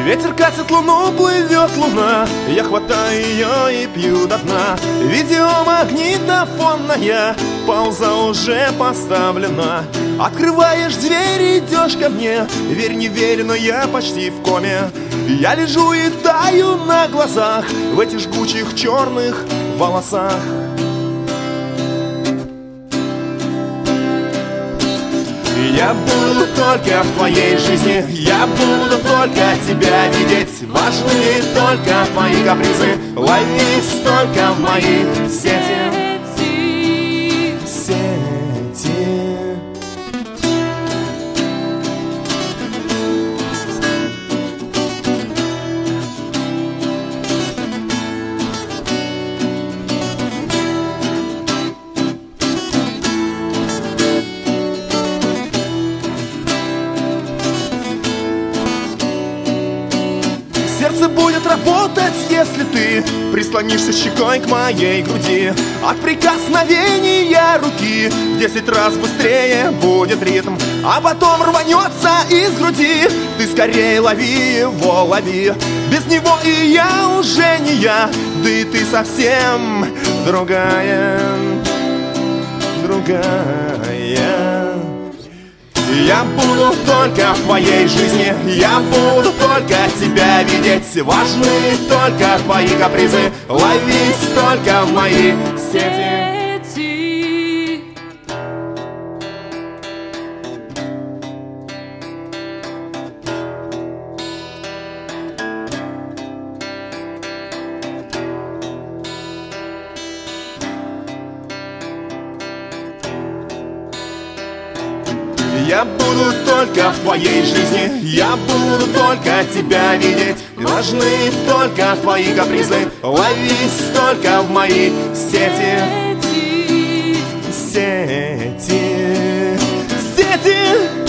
Ветер катит луну, плывет луна, я хватаю ее и пью до дна. Видеомагнитофонная пауза уже поставлена. Открываешь дверь, идешь ко мне. Верь, не верь, но я почти в коме. Я лежу и таю на глазах в этих жгучих черных волосах. Я буду только в твоей жизни, я буду только тебя видеть. Важны только твои капризы, ловись только в мои сети. Сердце будет работать, если ты прислонишься щекой к моей груди. От прикосновения руки в 10 раз быстрее будет ритм, а потом рванется из груди. Ты скорее лови его, лови. Без него и я уже не я, да и ты совсем другая, другая. Я буду только в твоей жизни, я буду только тебя видеть. Важны только твои капризы, ловись только в мои сети. Я буду только в твоей жизни, я буду только тебя видеть. Важны только твои капризы, ловись только в мои сети. Сети, сети.